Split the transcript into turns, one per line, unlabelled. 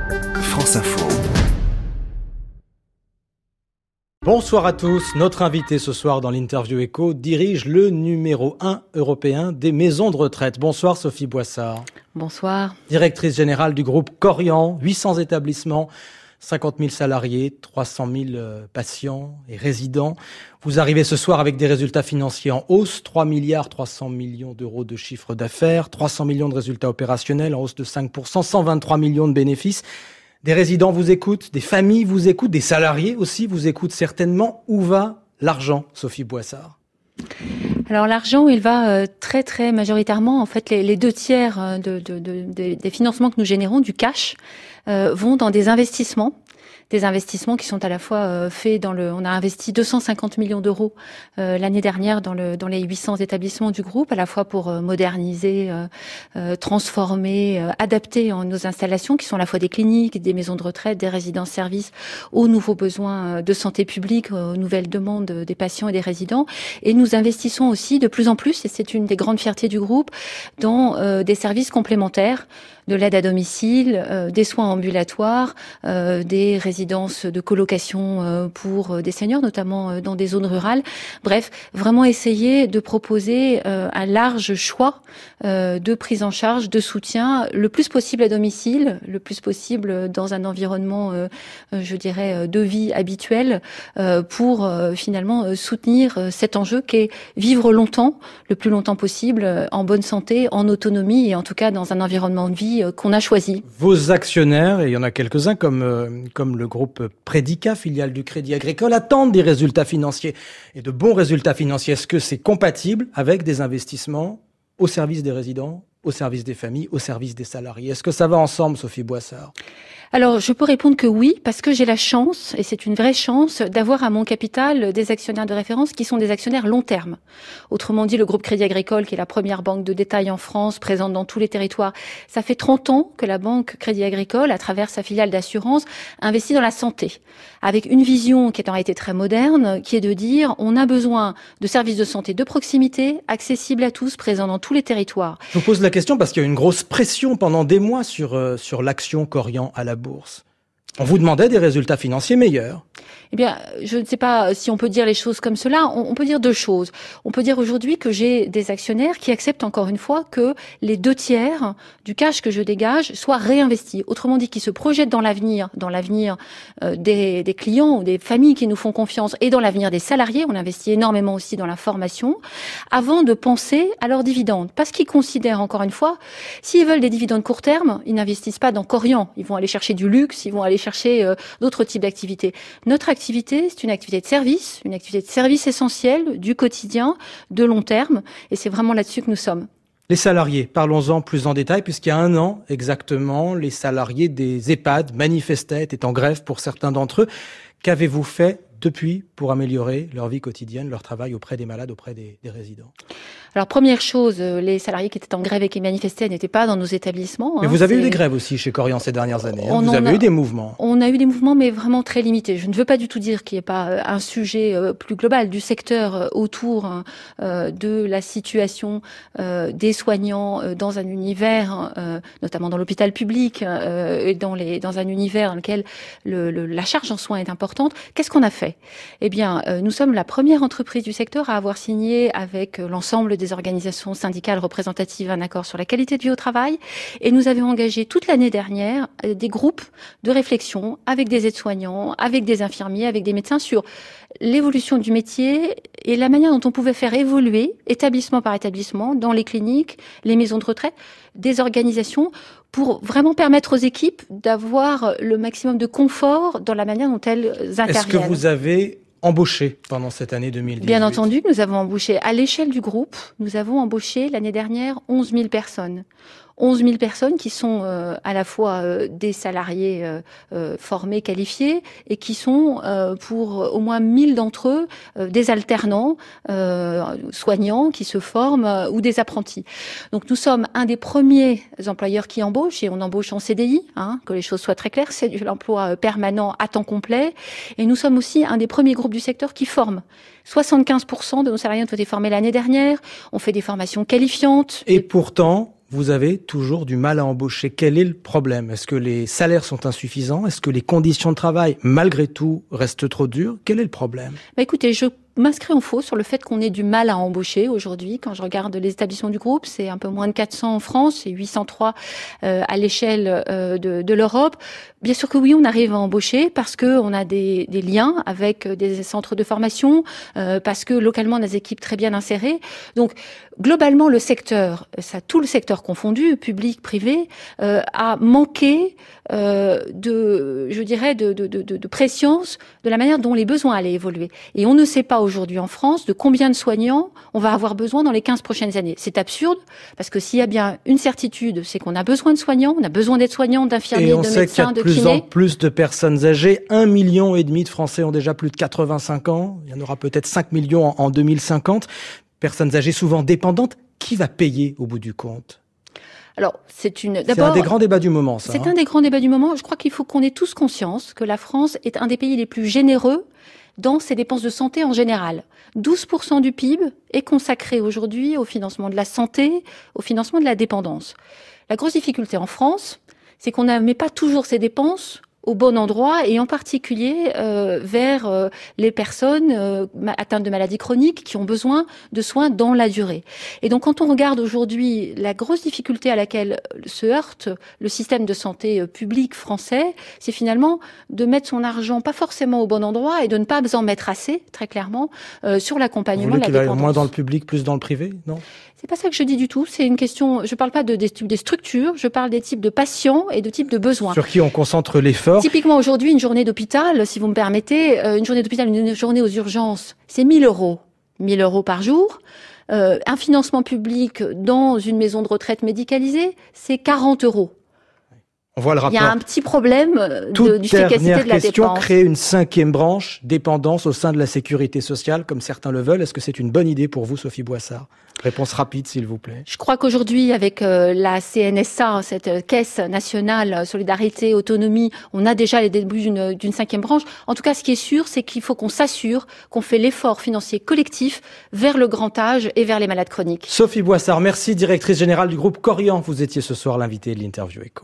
France Info.
Bonsoir à tous. Notre invité ce soir dans l'interview Écho dirige le numéro 1 européen des maisons de retraite. Bonsoir Sophie Boissard.
Bonsoir.
Directrice générale du groupe Korian, 800 établissements, 50 000 salariés, 300 000 patients et résidents. Vous arrivez ce soir avec des résultats financiers en hausse, 3,3 milliards d'euros de chiffre d'affaires, 300 millions de résultats opérationnels en hausse de 5%, 123 millions de bénéfices. Des résidents vous écoutent, des familles vous écoutent, des salariés aussi vous écoutent certainement. Où va l'argent, Sophie Boissard ?
Alors l'argent, il va très très majoritairement, en fait, les 2/3 des financements que nous générons, du cash, vont dans des investissements qui sont à la fois faits on a investi 250 millions d'euros l'année dernière dans les 800 établissements du groupe, à la fois pour moderniser, transformer, adapter nos installations qui sont à la fois des cliniques, des maisons de retraite, des résidences-services aux nouveaux besoins de santé publique, aux nouvelles demandes des patients et des résidents. Et nous investissons aussi de plus en plus, et c'est une des grandes fiertés du groupe, dans des services complémentaires, de l'aide à domicile, des soins ambulatoires, des résidences de colocation pour des seniors, notamment dans des zones rurales. Bref, vraiment essayer de proposer un large choix de prise en charge, de soutien, le plus possible à domicile, le plus possible dans un environnement, je dirais, de vie habituel, pour finalement soutenir cet enjeu qui est vivre longtemps, le plus longtemps possible, en bonne santé, en autonomie et en tout cas dans un environnement de vie qu'on a choisi.
Vos actionnaires, et il y en a quelques-uns comme le groupe Predica, filiale du Crédit Agricole, attendent des résultats financiers et de bons résultats financiers. Est-ce que c'est compatible avec des investissements au service des résidents, au service des familles, au service des salariés? Est-ce que ça va ensemble, Sophie Boissard ?
Alors, je peux répondre que oui, parce que j'ai la chance, et c'est une vraie chance, d'avoir à mon capital des actionnaires de référence qui sont des actionnaires long terme. Autrement dit, le groupe Crédit Agricole, qui est la première banque de détail en France, présente dans tous les territoires, ça fait 30 ans que la banque Crédit Agricole, à travers sa filiale d'assurance, investit dans la santé, avec une vision qui est en réalité très moderne, qui est de dire, on a besoin de services de santé de proximité, accessibles à tous, présents dans tous les territoires.
Je vous pose la question parce qu'il y a eu une grosse pression pendant des mois sur l'action Korian à la bourse. On vous demandait des résultats financiers meilleurs.
Eh bien, je ne sais pas si on peut dire les choses comme cela. On peut dire deux choses. On peut dire aujourd'hui que j'ai des actionnaires qui acceptent encore une fois que les 2/3 du cash que je dégage soient réinvestis. Autrement dit, qui se projettent dans l'avenir des clients ou des familles qui nous font confiance et dans l'avenir des salariés. On investit énormément aussi dans la formation avant de penser à leurs dividendes. Parce qu'ils considèrent, encore une fois, s'ils veulent des dividendes court terme, ils n'investissent pas dans Korian. Ils vont aller chercher du luxe, ils vont aller chercher d'autres types d'activités. Notre activité, c'est une activité de service essentiel, du quotidien, de long terme, et c'est vraiment là-dessus que nous sommes.
Les salariés, parlons-en plus en détail, puisqu'il y a un an exactement, les salariés des EHPAD manifestaient, étaient en grève pour certains d'entre eux. Qu'avez-vous fait depuis pour améliorer leur vie quotidienne, leur travail auprès des malades, auprès des résidents?
Alors, première chose, les salariés qui étaient en grève et qui manifestaient n'étaient pas dans nos établissements.
Mais vous avez eu des grèves aussi chez Korian ces dernières années. Vous avez eu des mouvements.
On a eu des mouvements, mais vraiment très limités. Je ne veux pas du tout dire qu'il n'y ait pas un sujet plus global du secteur autour de la situation des soignants dans un univers, notamment dans l'hôpital public, et dans un univers dans lequel la charge en soins est importante. Qu'est-ce qu'on a fait? Eh bien, nous sommes la première entreprise du secteur à avoir signé avec l'ensemble des organisations syndicales représentatives un accord sur la qualité de vie au travail, et nous avions engagé toute l'année dernière des groupes de réflexion avec des aides-soignants, avec des infirmiers, avec des médecins sur l'évolution du métier et la manière dont on pouvait faire évoluer, établissement par établissement, dans les cliniques, les maisons de retraite, des organisations pour vraiment permettre aux équipes d'avoir le maximum de confort dans la manière dont elles interviennent.
Est-ce que vous avez embauché pendant cette année 2018?
Bien entendu, nous avons embauché à l'échelle du groupe, nous avons embauché l'année dernière 11 000 personnes. 11 000 personnes qui sont à la fois des salariés formés, qualifiés, et qui sont pour au moins 1000 d'entre eux des alternants, soignants qui se forment ou des apprentis. Donc nous sommes un des premiers employeurs qui embauchent, et on embauche en CDI, que les choses soient très claires, c'est de l'emploi permanent à temps complet, et nous sommes aussi un des premiers groupes du secteur qui forment. 75% de nos salariés ont été formés l'année dernière, on fait des formations qualifiantes.
Et pourtant, vous avez toujours du mal à embaucher. Quel est le problème? Est-ce que les salaires sont insuffisants? Est-ce que les conditions de travail, malgré tout, restent trop dures? Quel est le problème?
Écoutez, je m'inscris en faux sur le fait qu'on ait du mal à embaucher aujourd'hui. Quand je regarde les établissements du groupe, c'est un peu moins de 400 en France et 803 à l'échelle de l'Europe. Bien sûr que oui, on arrive à embaucher parce que on a des liens avec des centres de formation, parce que localement on a des équipes très bien insérées. Donc globalement, le secteur, tout le secteur confondu, public, privé, a manqué de préscience de la manière dont les besoins allaient évoluer. Et on ne sait pas aujourd'hui en France de combien de soignants on va avoir besoin dans les 15 prochaines années. C'est absurde, parce que s'il y a bien une certitude, c'est qu'on a besoin de soignants, on a besoin d'aides-soignants, d'infirmiers, de médecins, de kinés. Et on sait qu'il y a de
plus en plus de personnes âgées. 1,5 million de Français ont déjà plus de 85 ans. Il y en aura peut-être 5 millions en 2050. Personnes âgées souvent dépendantes. Qui va payer au bout du compte?
Alors, c'est un
des grands débats du moment, ça.
C'est un des grands débats du moment. Je crois qu'il faut qu'on ait tous conscience que la France est un des pays les plus généreux dans ses dépenses de santé en général. 12% du PIB est consacré aujourd'hui au financement de la santé, au financement de la dépendance. La grosse difficulté en France, c'est qu'on ne met pas toujours ces dépenses au bon endroit, et en particulier vers les personnes atteintes de maladies chroniques qui ont besoin de soins dans la durée. Et donc quand on regarde aujourd'hui la grosse difficulté à laquelle se heurte le système de santé public français, c'est finalement de mettre son argent pas forcément au bon endroit et de ne pas en mettre assez, très clairement, sur l'accompagnement de la dépendance. Vous voulez qu'il aille
moins dans le public, plus dans le privé, non?
C'est pas ça que je dis du tout. C'est une question. Je parle pas des structures. Je parle des types de patients et de types de besoins.
Sur qui on concentre l'effort.
Typiquement aujourd'hui, une journée d'hôpital, si vous me permettez, une journée d'hôpital, une journée aux urgences, c'est 1 000 euros. 1 000 euros par jour. Un financement public dans une maison de retraite médicalisée, c'est 40 euros.
On voit le rapport.
Il y a un petit problème d'efficacité de la dépense.
Créer une 5e branche, dépendance au sein de la sécurité sociale, comme certains le veulent. Est-ce que c'est une bonne idée pour vous, Sophie Boissard? Réponse rapide, s'il vous plaît.
Je crois qu'aujourd'hui, avec la CNSA, cette Caisse nationale solidarité, autonomie, on a déjà les débuts d'une 5e branche. En tout cas, ce qui est sûr, c'est qu'il faut qu'on s'assure qu'on fait l'effort financier collectif vers le grand âge et vers les malades chroniques.
Sophie Boissard, merci, directrice générale du groupe Korian. Vous étiez ce soir l'invitée de l'interview Écho.